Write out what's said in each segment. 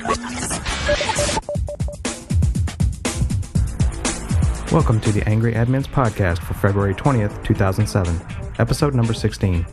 Welcome to the Angry Admins podcast for February 20th, 2007, episode number 16.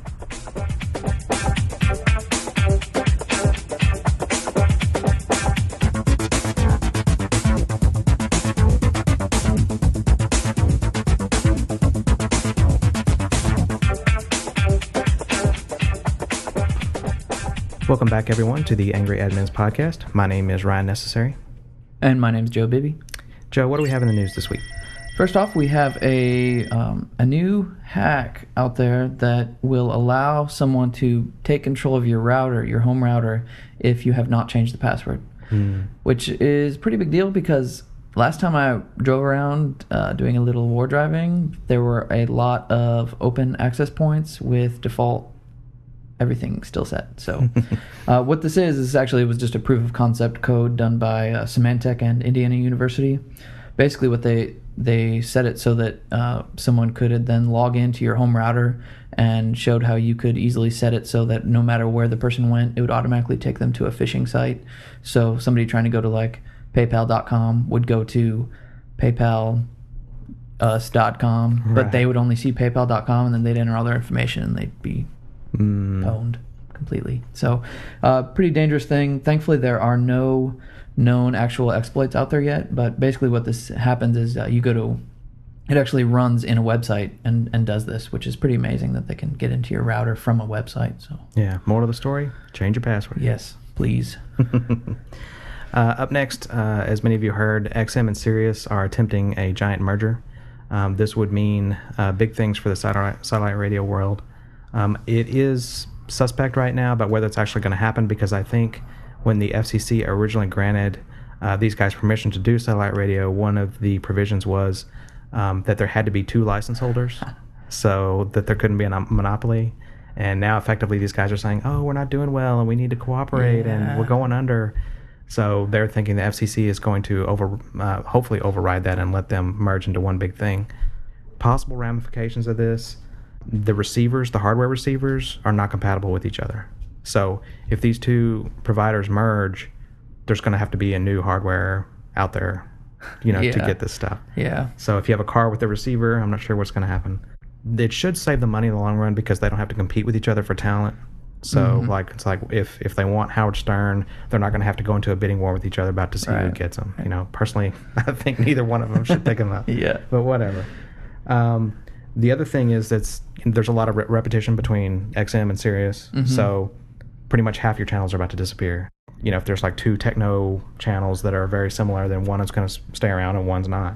Welcome back, everyone, to the Angry Admins podcast. My name is Ryan Necessary. And my name's Joe Bibby. Joe, what do we have in the news this week? First off, we have a new hack out there that will allow someone to take control of your router, your home router, if you have not changed the password, which is a pretty big deal because last time I drove around doing a little war driving, there were a lot of open access points with default everything still set. So what this is actually was just a proof of concept code done by Symantec and Indiana University. Basically what they set it so that someone could then log into your home router and showed how you could easily set it so that no matter where the person went, it would automatically take them to a phishing site. So somebody trying to go to like paypal.com would go to paypal.us.com, right. But they would only see paypal.com and then they'd enter all their information and they'd be pwned completely. So pretty dangerous thing. Thankfully there are no known actual exploits out there yet, but basically what this happens is you go to, it actually runs in a website and does this, which is pretty amazing that they can get into your router from a website. So yeah, more to the story, change your password. Yes, please. Up next, as many of you heard, XM and Sirius are attempting a giant merger. This would mean big things for the satellite radio world. It is suspect right now about whether it's actually going to happen, because I think when the FCC originally granted these guys permission to do satellite radio, one of the provisions was that there had to be two license holders, so that there couldn't be a monopoly. And now effectively these guys are saying, oh, we're not doing well and we need to cooperate and we're going under. So they're thinking the FCC is going to hopefully override that and let them merge into one big thing. Possible ramifications of this: the receivers, the hardware receivers, are not compatible with each other. So if these two providers merge, there's going to have to be a new hardware out there, to get this stuff. Yeah. So if you have a car with a receiver, I'm not sure what's going to happen. It should save them money in the long run because they don't have to compete with each other for talent. So it's like if they want Howard Stern, they're not going to have to go into a bidding war with each other about to see who gets them. Personally, I think neither one of them should pick them up. Yeah. But whatever. The other thing is there's a lot of repetition between XM and Sirius, so pretty much half your channels are about to disappear. If there's like two techno channels that are very similar, then one is going to stay around and one's not.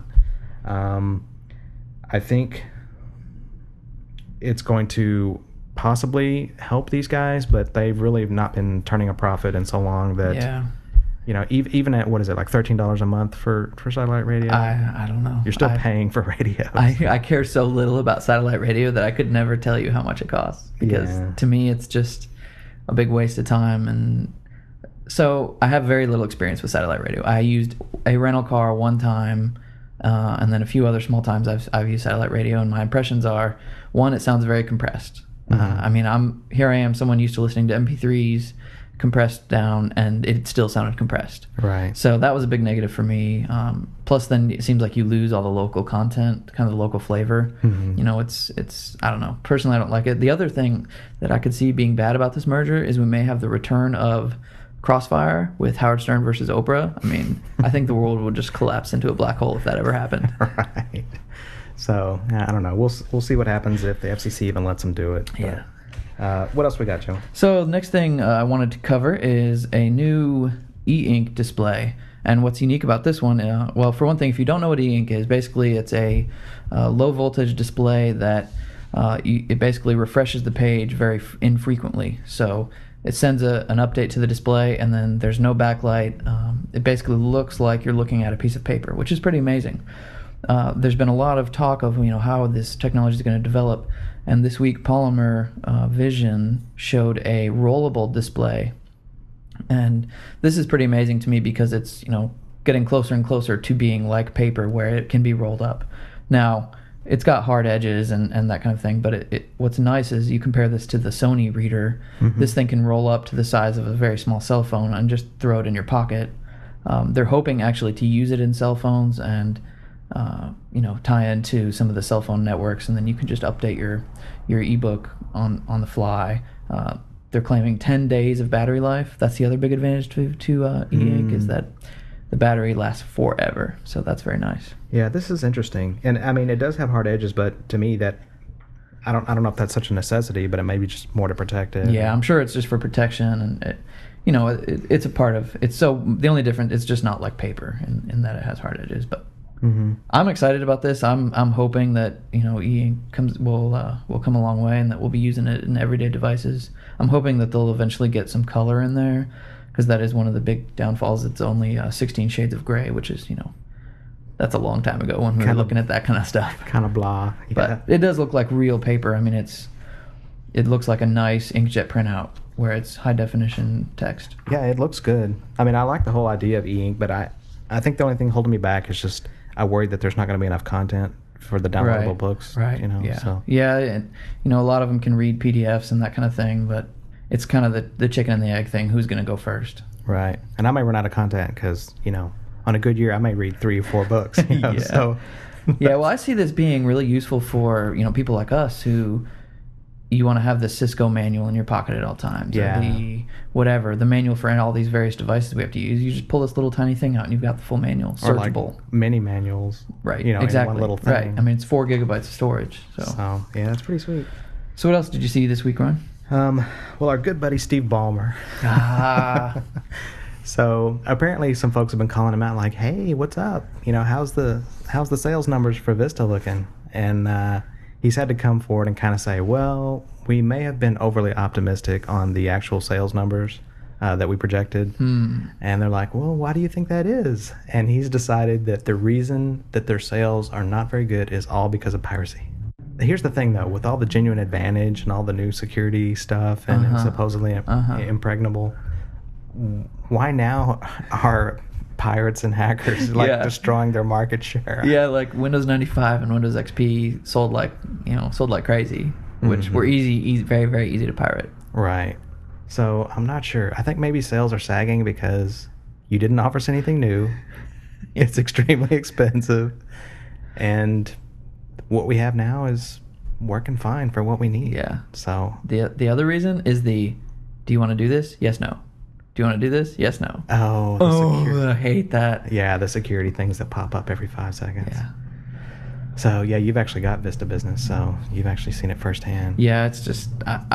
I think it's going to possibly help these guys, but they've really not been turning a profit in so long that even at, what is it, like $13 a month for satellite radio? I don't know. You're still paying for radios. I care so little about satellite radio that I could never tell you how much it costs, because to me it's just a big waste of time. And so I have very little experience with satellite radio. I used a rental car one time, and then a few other small times I've used satellite radio, and my impressions are, one, it sounds very compressed. I am someone used to listening to MP3s compressed down, and it still sounded compressed. Right. So that was a big negative for me. Plus, then it seems like you lose all the local content, kind of the local flavor. It's I don't know. Personally, I don't like it. The other thing that I could see being bad about this merger is we may have the return of Crossfire with Howard Stern versus Oprah. I think the world would just collapse into a black hole if that ever happened. Right. So I don't know. We'll see what happens if the FCC even lets them do it. Yeah. What else we got, Joe? So the next thing I wanted to cover is a new e-ink display. And what's unique about this one, well, for one thing, if you don't know what e-ink is, basically it's a low voltage display that it basically refreshes the page very infrequently. So it sends an update to the display, and then there's no backlight. It basically looks like you're looking at a piece of paper, which is pretty amazing. There's been a lot of talk of how this technology is going to develop, and this week Polymer Vision showed a rollable display, and this is pretty amazing to me because it's getting closer and closer to being like paper, where it can be rolled up. Now, it's got hard edges and that kind of thing. But what's nice is you compare this to the Sony reader. Mm-hmm. This thing can roll up to the size of a very small cell phone and just throw it in your pocket. They're hoping actually to use it in cell phones and tie into some of the cell phone networks, and then you can just update your ebook on the fly. They're claiming 10 days of battery life. That's the other big advantage to e-ink is that the battery lasts forever. So that's very nice. Yeah, this is interesting, and I mean it does have hard edges, but to me that I don't know if that's such a necessity, but it may be just more to protect it. Yeah, I'm sure it's just for protection, and it's a part of it's. So the only difference, it's just not like paper in that it has hard edges, but. Mm-hmm. I'm excited about this. I'm hoping that e-ink will come a long way, and that we'll be using it in everyday devices. I'm hoping that they'll eventually get some color in there, because that is one of the big downfalls. It's only 16 shades of gray, which is that's a long time ago when we were looking at that kind of stuff. Kind of blah. Yeah. But it does look like real paper. I mean, it looks like a nice inkjet printout where it's high definition text. Yeah, it looks good. I mean, I like the whole idea of e-ink, but I think the only thing holding me back is just I worried that there's not going to be enough content for the downloadable books. Right. Yeah. So. Yeah, and a lot of them can read PDFs and that kind of thing, but it's kind of the chicken and the egg thing. Who's going to go first? Right. And I may run out of content because on a good year I may read 3 or 4 books. Yeah. So. Yeah. Well, I see this being really useful for people like us who. You want to have the Cisco manual in your pocket at all times. Yeah. Or the manual for all these various devices we have to use. You just pull this little tiny thing out and you've got the full manual. Searchable. Or like mini manuals. Right. Exactly. In one little thing. Right. I mean, it's 4 gigabytes of storage. So yeah, that's pretty sweet. So what else did you see this week, Ron? Well, our good buddy Steve Ballmer. So apparently some folks have been calling him out like, hey, what's up? How's the sales numbers for Vista looking? And he's had to come forward and kind of say, well, we may have been overly optimistic on the actual sales numbers that we projected. And they're like, well, why do you think that is? And he's decided that the reason that their sales are not very good is all because of piracy. Here's the thing, though. With all the Genuine Advantage and all the new security stuff and supposedly impregnable, why now are pirates and hackers destroying their market share? Yeah, like Windows 95 and Windows XP sold like crazy, which were easy, very, very easy to pirate. Right. So I'm not sure. I think maybe sales are sagging because you didn't offer us anything new. It's extremely expensive, and what we have now is working fine for what we need. Yeah. So the other reason is do you want to do this? Yes, no. Do you want to do this? Yes, no. Oh, I hate that. Yeah, the security things that pop up every 5 seconds. Yeah. So, yeah, you've actually got Vista Business, so you've actually seen it firsthand. Yeah, it's just,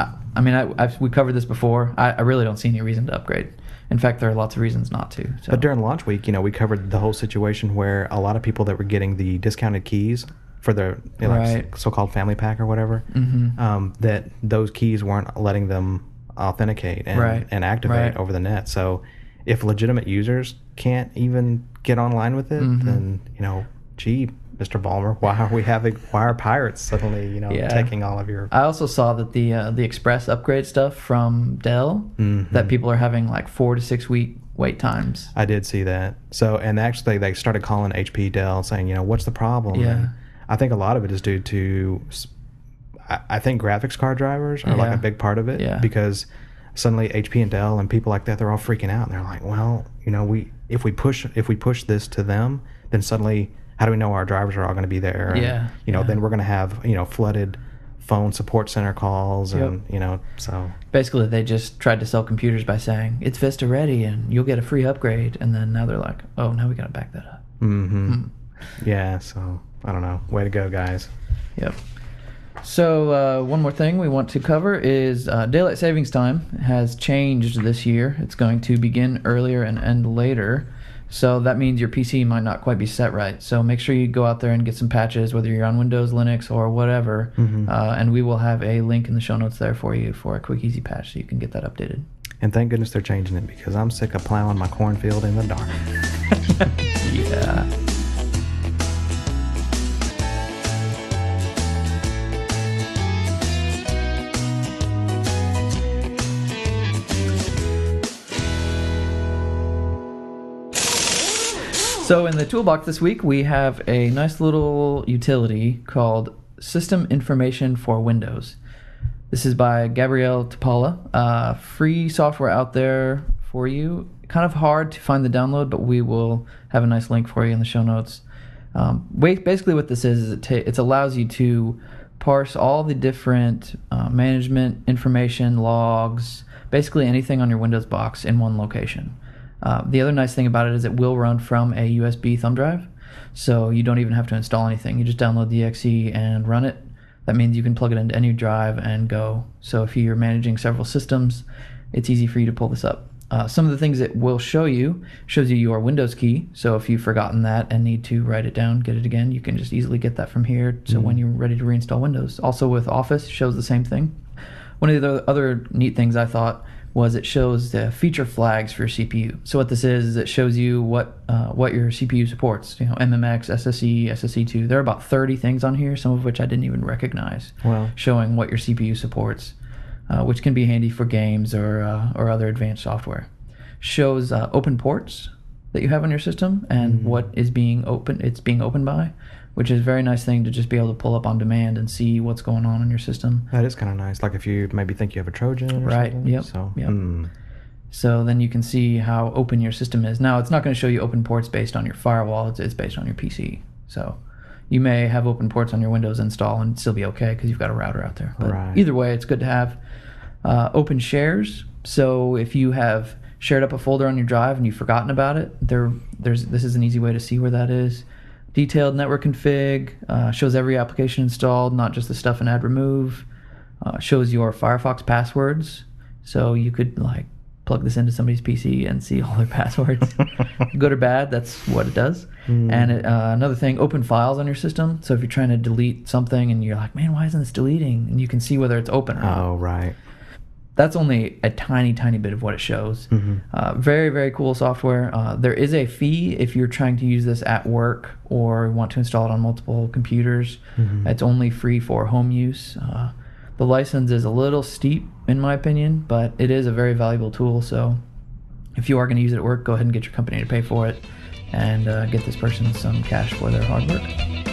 we covered this before. I really don't see any reason to upgrade. In fact, there are lots of reasons not to. So. But during launch week, we covered the whole situation where a lot of people that were getting the discounted keys for their so-called family pack or whatever, that those keys weren't letting them authenticate and activate over the net. So if legitimate users can't even get online with it, then gee, Mr. Ballmer, why are pirates suddenly taking all of your... I also saw that the Express upgrade stuff from Dell, that people are having like 4 to 6 week wait times. I did see that. So, and actually they started calling HP Dell saying, what's the problem? Yeah. And I think a lot of it is due to, I think graphics card drivers are like a big part of it, because suddenly HP and Dell and people like that, they're all freaking out, and they're like, well, if we push this to them, then suddenly how do we know our drivers are all going to be there? And, then we're going to have flooded phone support center calls, and so basically they just tried to sell computers by saying it's Vista ready and you'll get a free upgrade, and then now they're like, oh, now we got to back that up. Yeah, so I don't know. Way to go, guys. Yep. So one more thing we want to cover is daylight savings time has changed this year. It's going to begin earlier and end later. So that means your PC might not quite be set right. So make sure you go out there and get some patches, whether you're on Windows, Linux, or whatever. And we will have a link in the show notes there for you for a quick, easy patch so you can get that updated. And thank goodness they're changing it, because I'm sick of plowing my cornfield in the dark. Yeah. So in the toolbox this week, we have a nice little utility called System Information for Windows. This is by Gabriele Tapala. Free software out there for you. Kind of hard to find the download, but we will have a nice link for you in the show notes. Basically what this is it allows you to parse all the different management information, logs, basically anything on your Windows box in one location. The other nice thing about it is it will run from a USB thumb drive, so you don't even have to install anything. You just download the exe and run it. That means you can plug it into any drive and go. So if you're managing several systems, it's easy for you to pull this up. Some of the things it will shows you your Windows key. So if you've forgotten that and need to write it down, get it again, you can just easily get that from here. So when you're ready to reinstall Windows. Also with Office, shows the same thing. One of the other neat things I thought was it shows the feature flags for your CPU. So what this is it shows you what your CPU supports. MMX, SSE, SSE2. There are about 30 things on here, some of which I didn't even recognize. Wow. Showing what your CPU supports, which can be handy for games or other advanced software. Shows open ports that you have on your system and what is being opened by, which is a very nice thing to just be able to pull up on demand and see what's going on in your system. That is kind of nice. Like if you maybe think you have a Trojan or right. something. Yep. So, yep. So then you can see how open your system is. Now, it's not going to show you open ports based on your firewall. It's based on your PC. So you may have open ports on your Windows install and still be okay because you've got a router out there. But either way, it's good to have. Open shares. So if you have shared up a folder on your drive and you've forgotten about it, this is an easy way to see where that is. Detailed network config, shows every application installed, not just the stuff in add remove. Shows your Firefox passwords, so you could plug this into somebody's PC and see all their passwords. Good or bad, that's what it does. And another thing, open files on your system. So if you're trying to delete something and you're like, man, why isn't this deleting? And you can see whether it's open or not. Oh, right. That's only a tiny, tiny bit of what it shows. Very, very cool software. There is a fee if you're trying to use this at work or want to install it on multiple computers. It's only free for home use. The license is a little steep, in my opinion, but it is a very valuable tool. So if you are going to use it at work, go ahead and get your company to pay for it and get this person some cash for their hard work.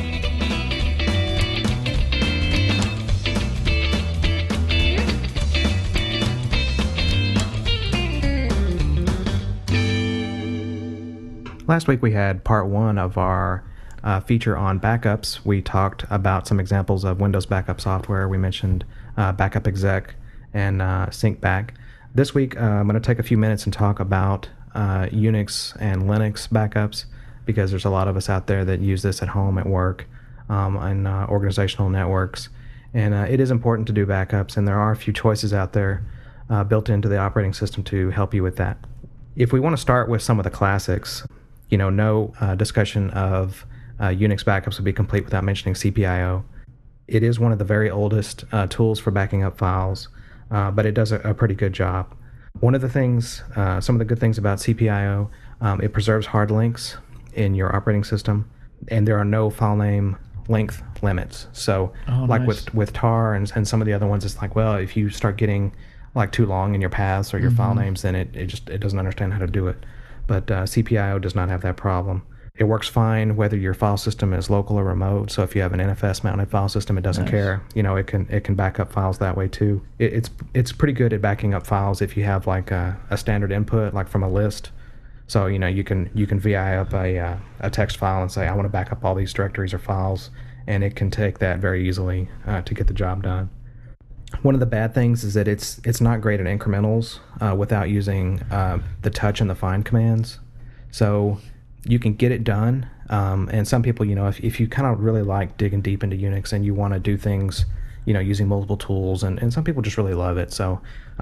Last week we had part one of our feature on backups. We talked about some examples of Windows backup software. We mentioned Backup Exec and SyncBack. This week I'm going to take a few minutes and talk about Unix and Linux backups, because there's a lot of us out there that use this at home, at work, and organizational networks. And it is important to do backups, and there are a few choices out there built into the operating system to help you with that. If we want to start with some of the classics, no discussion of Unix backups would be complete without mentioning CPIO. It is one of the very oldest tools for backing up files, but it does a pretty good job. One of the things, some of the good things about CPIO, it preserves hard links in your operating system, and there are no file name length limits. So nice. with tar and some of the other ones, it's like, well, if you start getting too long in your paths or your file names, then it doesn't understand how to do it. But CPIO does not have that problem. It works fine whether your file system is local or remote. So if you have an NFS mounted file system, it doesn't care. It can back up files that way too. It's pretty good at backing up files if you have a standard input from a list. So you can VI up a text file and say, I want to back up all these directories or files, and it can take that very easily to get the job done. One of the bad things is that it's not great at incrementals without using the touch and the find commands. So you can get it done, and some people, if you kind of really like digging deep into Unix and you want to do things, using multiple tools, and some people just really love it. So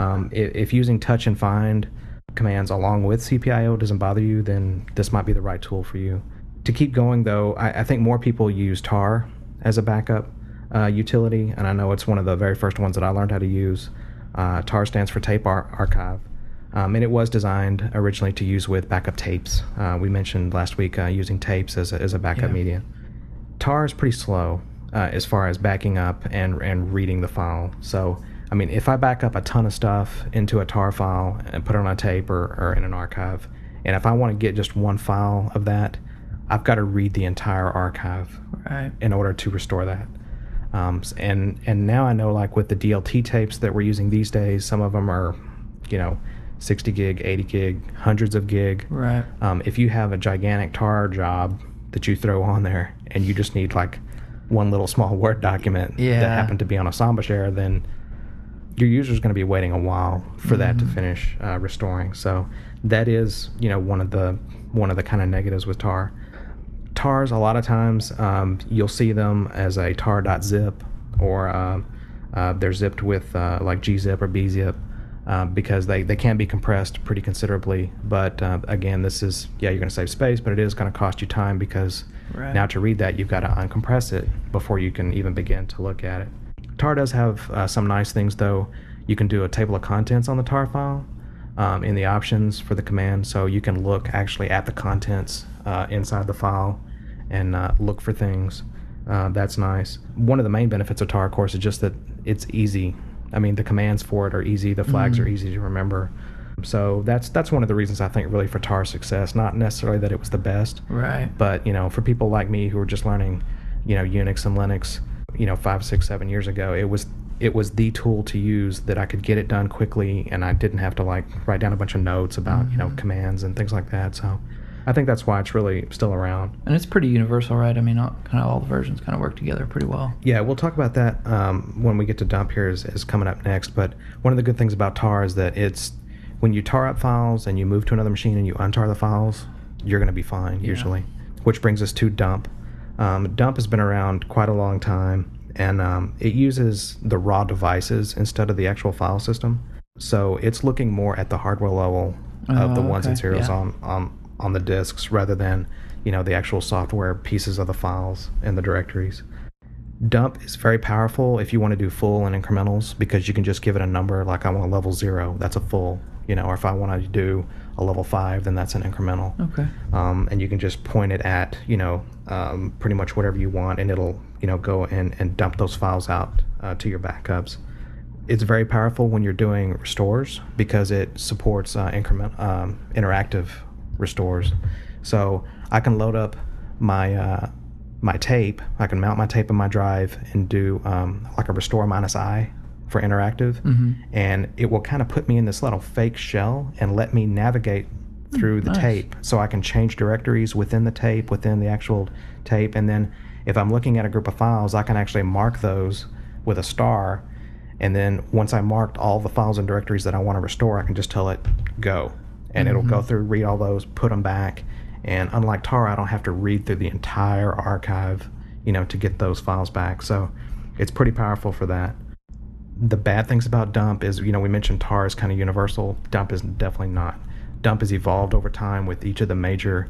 if using touch and find commands along with CPIO doesn't bother you, then this might be the right tool for you. To keep going, though, I think more people use tar as a backup utility, and I know it's one of the very first ones that I learned how to use. tar stands for Tape Archive, and it was designed originally to use with backup tapes. We mentioned last week using tapes as a backup media. Tar is pretty slow as far as backing up and reading the file. So, I mean, if I back up a ton of stuff into a tar file and put it on a tape or in an archive, and if I want to get just one file of that, I've got to read the entire archive Right. in order to restore that. And now I know, like with the DLT tapes that we're using these days, some of them are, 60 gig, 80 gig, hundreds of gig. Right. If you have a gigantic tar job that you throw on there and you just need like one little small Word document that happened to be on a Samba share, then your user's going to be waiting a while for that to finish restoring. So that is, one of the kind of negatives with tar. Tars, a lot of times you'll see them as a tar.zip, or they're zipped with like gzip or bzip, because they can be compressed pretty considerably. But again, this is, you're going to save space, but it is going to cost you time, because now to read that, you've got to uncompress it before you can even begin to look at it. Tar does have some nice things, though. You can do a table of contents on the tar file in the options for the command, so you can look actually at the contents inside the file and look for things. That's nice. One of the main benefits of tar, of course, is just that it's easy. I mean, the commands for it are easy. The flags are easy to remember. So that's one of the reasons I think really for tar's success. Not necessarily that it was the best, Right. but for people like me who were just learning, Unix and Linux, 5, 6, 7 years ago, it was the tool to use that I could get it done quickly, and I didn't have to like write down a bunch of notes about commands and things like that. So I think that's why it's really still around. And it's pretty universal, right? I mean, all the versions kind of work together pretty well. Yeah, we'll talk about that when we get to dump here is coming up next. But one of the good things about tar is that it's when you tar up files and you move to another machine and you untar the files, you're going to be fine usually. Which brings us to dump. Dump has been around quite a long time, and it uses the raw devices instead of the actual file system. So it's looking more at the hardware level of the ones and zeros on the disks, rather than the actual software pieces of the files in the directories. Dump is very powerful if you want to do full and incrementals, because you can just give it a number, like I want a level 0, that's a full, or if I want to do a level 5, then that's an incremental. Okay. And you can just point it at pretty much whatever you want, and it'll go and dump those files out to your backups. It's very powerful when you're doing restores, because it supports interactive restores. So I can load up my my tape. I can mount my tape in my drive and do like a restore -I for interactive, and it will kind of put me in this little fake shell and let me navigate through the tape, so I can change directories within the tape, within the actual tape. And then if I'm looking at a group of files, I can actually mark those with a star, and then once I marked all the files and directories that I want to restore, I can just tell it go, and it'll go through, read all those, put them back. And unlike tar, I don't have to read through the entire archive to get those files back. So it's pretty powerful for that. The bad things about dump is, we mentioned tar is kind of universal. Dump is definitely not. Dump has evolved over time with each of the major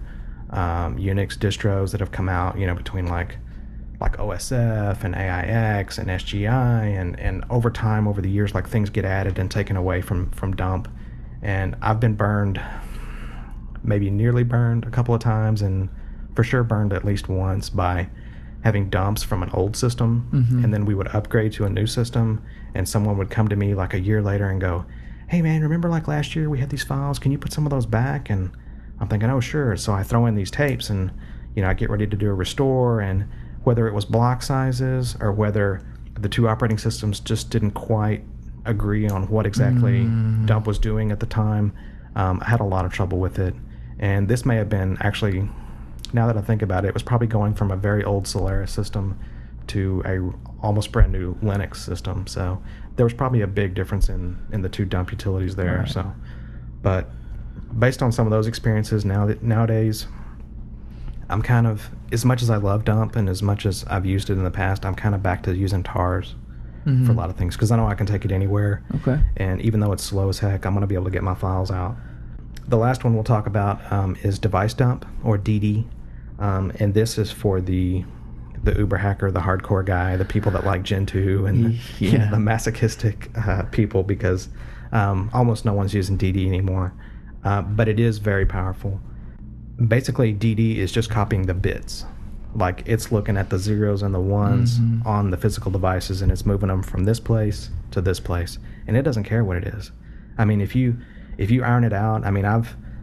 Unix distros that have come out, between like OSF and AIX and SGI, and over time, over the years, like things get added and taken away from dump. And I've been burned, maybe nearly burned a couple of times, and for sure burned at least once by having dumps from an old system, and then we would upgrade to a new system, and someone would come to me like a year later and go, "Hey man, remember like last year we had these files, can you put some of those back?" And I'm thinking, oh sure. So I throw in these tapes, and I get ready to do a restore, and whether it was block sizes or whether the two operating systems just didn't quite agree on what exactly dump was doing at the time, I had a lot of trouble with it. And this may have been actually, now that I think about it, it was probably going from a very old Solaris system to a almost brand new Linux system. So there was probably a big difference in the two dump utilities there. Right. So, but based on some of those experiences, nowadays, I'm kind of, as much as I love dump and as much as I've used it in the past, I'm kind of back to using tars for a lot of things, because I know I can take it anywhere. Okay. And even though it's slow as heck, I'm going to be able to get my files out. The last one we'll talk about is device dump, or DD. And this is for the uber hacker, the hardcore guy, the people that like Gentoo, and the masochistic people, because almost no one's using DD anymore. But it is very powerful. Basically, DD is just copying the bits. Like, it's looking at the zeros and the ones on the physical devices, and it's moving them from this place to this place, and it doesn't care what it is. I mean, if you iron it out, I mean, I've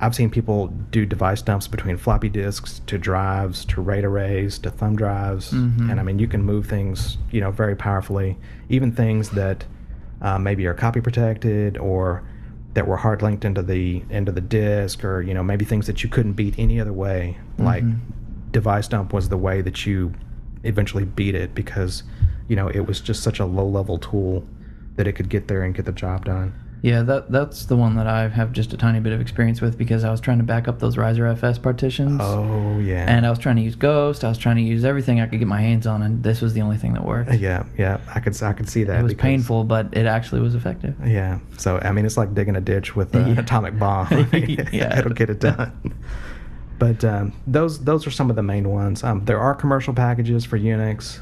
I've seen people do device dumps between floppy disks to drives to RAID arrays to thumb drives, and I mean you can move things, very powerfully, even things that maybe are copy protected or that were hard linked into the disk, or maybe things that you couldn't beat any other way. Like device dump was the way that you eventually beat it, because it was just such a low level tool that it could get there and get the job done. Yeah, that's the one that I have just a tiny bit of experience with, because I was trying to back up those Riser FS partitions. Oh, yeah. And I was trying to use Ghost. I was trying to use everything I could get my hands on, and this was the only thing that worked. Yeah. I could see that. It was painful, but it actually was effective. Yeah. So, I mean, it's like digging a ditch with an atomic bomb. Yeah. It'll get it done. But those are some of the main ones. There are commercial packages for Unix.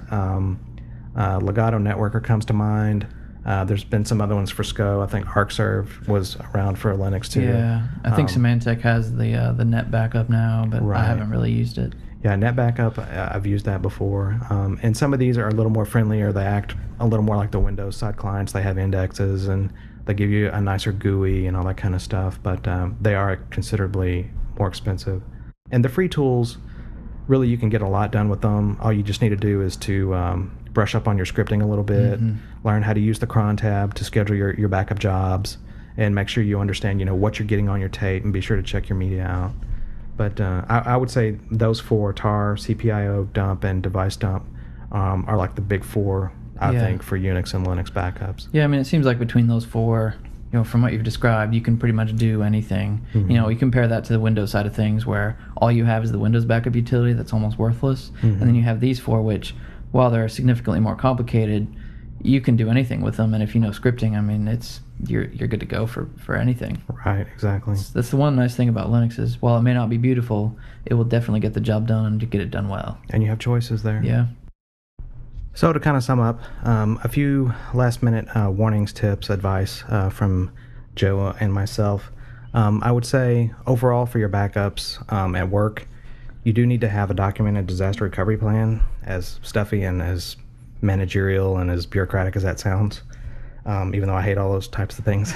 Legato Networker comes to mind. There's been some other ones for SCO. I think ArcServe was around for Linux too. Yeah, I think Symantec has the net backup now, but I haven't really used it. Yeah, net backup, I've used that before. And some of these are a little more friendlier. They act a little more like the Windows side clients. They have indexes and they give you a nicer GUI and all that kind of stuff, but they are considerably more expensive. And the free tools, really you can get a lot done with them. All you just need to do is to brush up on your scripting a little bit, learn how to use the cron tab to schedule your backup jobs, and make sure you understand what you're getting on your tape, and be sure to check your media out. But I would say those four, tar, CPIO dump, and device dump, are like the big four, I think, for Unix and Linux backups. Yeah, I mean, it seems like between those four, from what you've described, you can pretty much do anything. You compare that to the Windows side of things, where all you have is the Windows backup utility that's almost worthless, and then you have these four, which, while they're significantly more complicated, you can do anything with them. And if you know scripting, I mean, you're good to go for anything. Right, exactly. That's the one nice thing about Linux is, while it may not be beautiful, it will definitely get the job done and get it done well. And you have choices there. Yeah. So to kind of sum up, a few last-minute warnings, tips, advice from Joe and myself. I would say, overall, for your backups at work, you do need to have a documented disaster recovery plan, as stuffy and as managerial and as bureaucratic as that sounds, even though I hate all those types of things.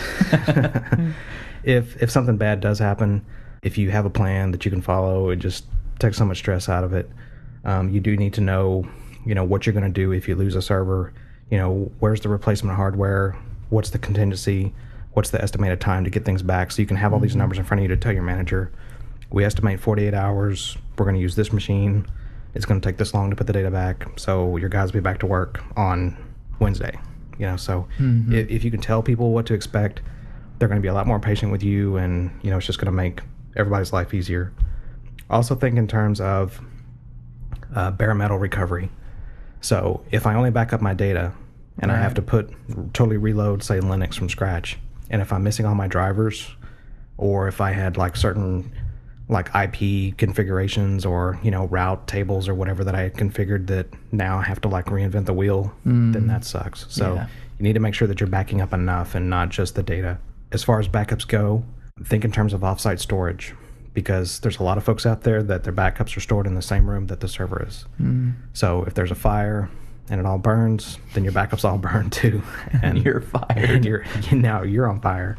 If something bad does happen, if you have a plan that you can follow, it just takes so much stress out of it. You do need to know, what you're going to do if you lose a server. Where's the replacement hardware? What's the contingency? What's the estimated time to get things back? So you can have all these numbers in front of you to tell your manager, we estimate 48 hours. We're going to use this machine. It's going to take this long to put the data back. So your guys will be back to work on Wednesday. So if you can tell people what to expect, they're going to be a lot more patient with you, and it's just going to make everybody's life easier. Also think in terms of bare metal recovery. So if I only back up my data and I have to totally reload, say, Linux from scratch, and if I'm missing all my drivers, or if I had certain IP configurations or route tables or whatever that I had configured that now I have to reinvent the wheel, then that sucks. So you need to make sure that you're backing up enough and not just the data. As far as backups go, think in terms of offsite storage, because there's a lot of folks out there that their backups are stored in the same room that the server is. So if there's a fire and it all burns, then your backups all burn too, and you're fired. And you're on fire.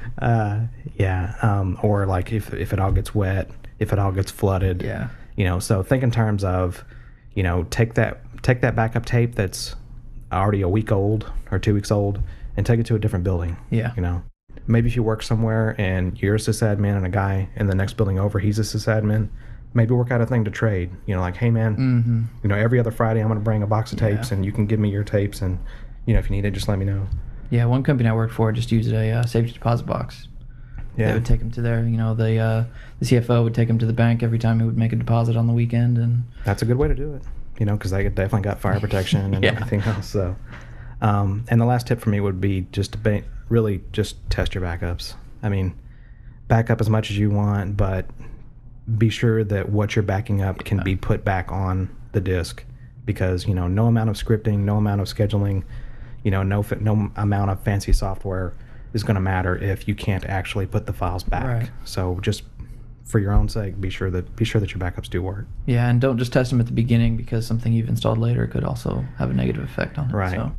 Or if it all gets wet, if it all gets flooded. So think in terms of, take that backup tape that's already a week old or 2 weeks old and take it to a different building. Maybe if you work somewhere and you're a sysadmin and a guy in the next building over, he's a sysadmin, maybe work out a thing to trade. Hey man, every other Friday I'm going to bring a box of tapes and you can give me your tapes, and if you need it, just let me know. Yeah, one company I worked for just used a safety deposit box. They would take them to their, the CFO would take them to the bank every time he would make a deposit on the weekend, and that's a good way to do it. Because they definitely got fire protection and everything else. So, and the last tip for me would be just to really just test your backups. I mean, back up as much as you want, but be sure that what you're backing up can be put back on the disk, because no amount of scripting, no amount of scheduling, no amount of fancy software is going to matter if you can't actually put the files back. Right. So just for your own sake, be sure that your backups do work. Yeah, and don't just test them at the beginning, because something you've installed later could also have a negative effect on it. Right. So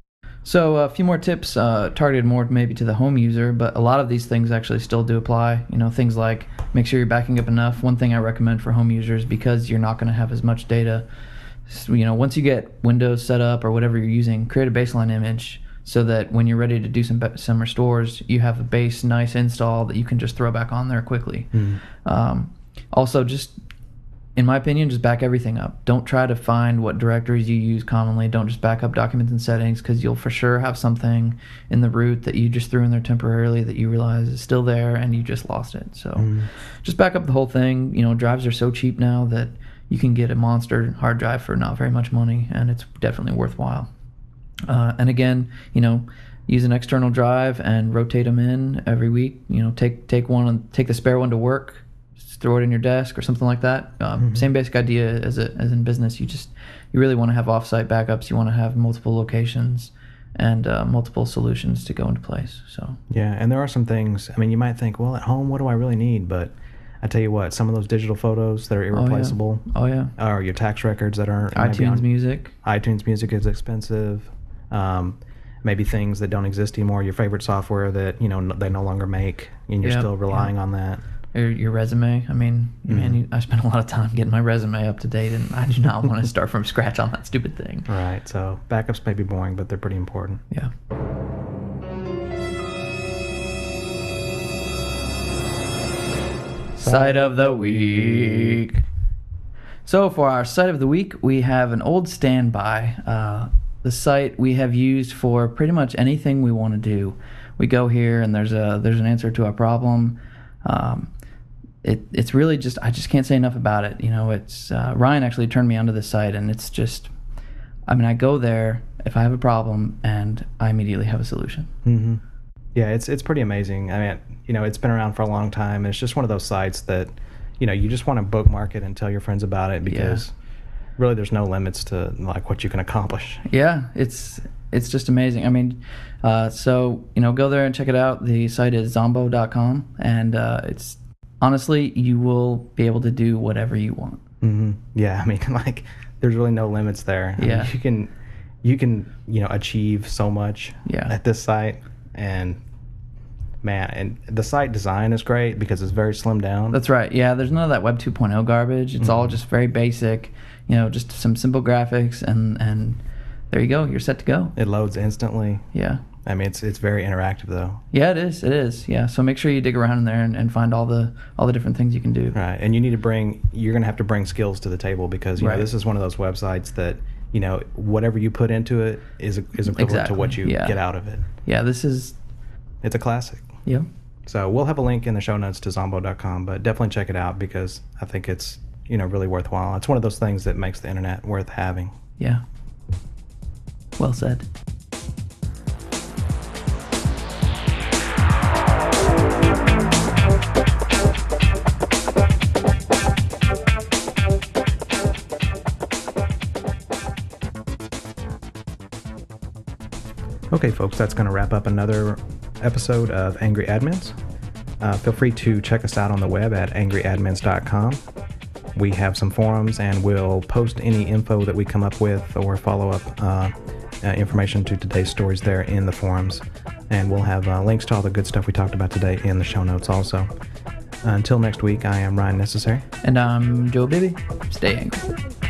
So a few more tips targeted more maybe to the home user, but a lot of these things actually still do apply. Things like make sure you're backing up enough. One thing I recommend for home users, because you're not going to have as much data, once you get Windows set up or whatever you're using, create a baseline image so that when you're ready to do some restores, you have a base nice install that you can just throw back on there quickly. Also, just in my opinion, just back everything up. Don't try to find what directories you use commonly. Don't just back up documents and settings, because you'll for sure have something in the root that you just threw in there temporarily that you realize is still there and you just lost it. So just back up the whole thing. Drives are so cheap now that you can get a monster hard drive for not very much money, and it's definitely worthwhile. And again, use an external drive and rotate them in every week. Take the spare one to work. Throw it in your desk or something like that. Same basic idea as in business. You really want to have offsite backups. You want to have multiple locations and multiple solutions to go into place. So yeah, and there are some things. I mean, you might think, well, at home, what do I really need? But I tell you what, some of those digital photos that are irreplaceable. Oh yeah. Or your tax records that are iTunes Music. iTunes Music is expensive. Maybe things that don't exist anymore. Your favorite software that they no longer make, and you're still relying on that. Or your resume. I mean, man, I spent a lot of time getting my resume up to date, and I do not want to start from scratch on that stupid thing. Right. So backups may be boring, but they're pretty important. Yeah. Site of the week. So for our site of the week, we have an old standby. The site we have used for pretty much anything we want to do. We go here and there's an answer to our problem. It's really just, I just can't say enough about it. It's Ryan actually turned me onto this site, and it's just, I go there if I have a problem and I immediately have a solution. Mm-hmm. Yeah, it's pretty amazing. I mean, it's been around for a long time. It's just one of those sites that, you just want to bookmark it and tell your friends about it, because really there's no limits to like what you can accomplish. Yeah, it's just amazing. I mean, so go there and check it out. The site is zombo.com, and it's honestly, you will be able to do whatever you want. Mm-hmm. Yeah, I mean, like there's really no limits there. Yeah, I mean, you can achieve so much at this site, and man, and the site design is great because it's very slimmed down. That's right. Yeah, there's none of that Web 2.0 garbage. It's all just very basic. Just some simple graphics, and there you go. You're set to go. It loads instantly. Yeah. I mean, it's very interactive though. Yeah, it is. It is. Yeah. So make sure you dig around in there and find all the different things you can do. Right. And you're going to have to bring skills to the table, because you know this is one of those websites that whatever you put into it is equivalent to what you get out of it. Yeah. It's a classic. Yeah. So we'll have a link in the show notes to zombo.com, but definitely check it out, because I think it's really worthwhile. It's one of those things that makes the internet worth having. Yeah. Well said. Okay, folks, that's going to wrap up another episode of Angry Admins. Feel free to check us out on the web at angryadmins.com. We have some forums, and we'll post any info that we come up with or follow-up information to today's stories there in the forums. And we'll have links to all the good stuff we talked about today in the show notes also. Until next week, I am Ryan Necessary. And I'm Joe Bibby. Stay angry.